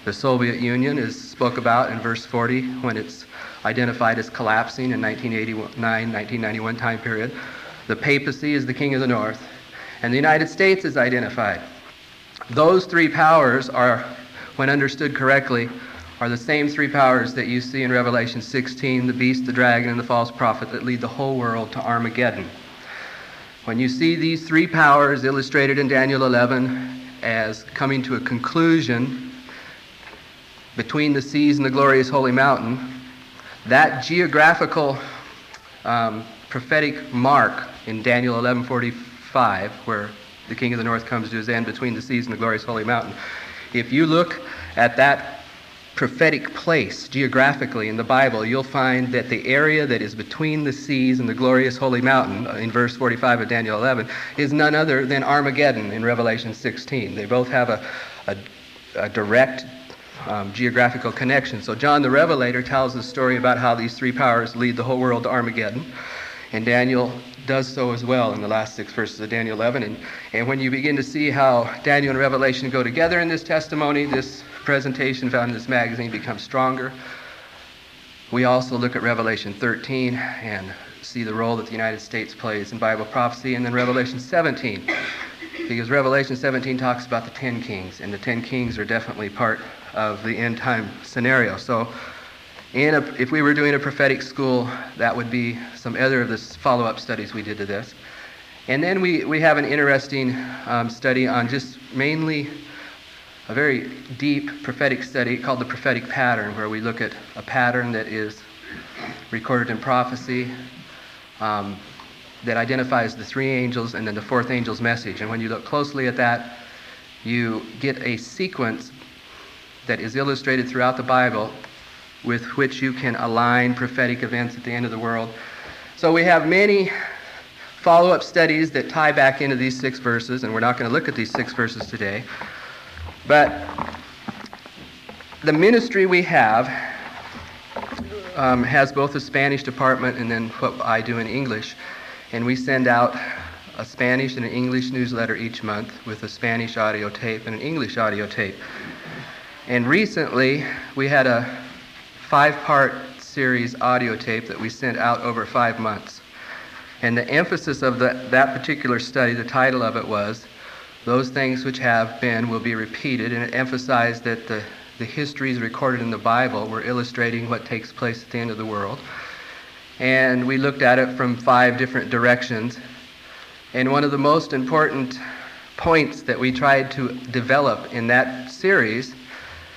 The Soviet Union is spoke about in verse 40 when it's identified as collapsing in 1989-1991 time period. The papacy is the king of the north, and the United States is identified. Those three powers are, when understood correctly, are the same three powers that you see in Revelation 16, the beast, the dragon, and the false prophet that lead the whole world to Armageddon. When you see these three powers illustrated in Daniel 11 as coming to a conclusion between the seas and the glorious holy mountain, that geographical prophetic mark in Daniel 11:45, where the king of the north comes to his end between the seas and the glorious holy mountain, if you look at that prophetic place geographically in the Bible, you'll find that the area that is between the seas and the glorious holy mountain in verse 45 of Daniel 11 is none other than Armageddon in Revelation 16. They both have a direct geographical connection. So John the Revelator tells the story about how these three powers lead the whole world to Armageddon, and Daniel does so as well in the last 6 verses of Daniel 11. And when you begin to see how Daniel and Revelation go together in this testimony, this presentation found in this magazine becomes stronger. We also look at Revelation 13 and see the role that the United States plays in Bible prophecy, and then Revelation 17, because Revelation 17 talks about the 10 kings, and the 10 kings are definitely part of the end time scenario. So if we were doing a prophetic school, that would be some other of the follow-up studies we did to this. And then we have an interesting study on just mainly a very deep prophetic study called the prophetic pattern, where we look at a pattern that is recorded in prophecy that identifies the three angels and then the fourth angel's message. And when you look closely at that, you get a sequence that is illustrated throughout the Bible with which you can align prophetic events at the end of the world. So we have many follow-up studies that tie back into these 6 verses, and we're not going to look at these 6 verses today. But the ministry we have has both a Spanish department and then what I do in English. And we send out a Spanish and an English newsletter each month with a Spanish audio tape and an English audio tape. And recently, we had a 5-part series audio tape that we sent out over 5 months. And the emphasis of that particular study, the title of it was, "Those things which have been will be repeated," and it emphasized that the histories recorded in the Bible were illustrating what takes place at the end of the world. And we looked at it from 5 different directions. And one of the most important points that we tried to develop in that series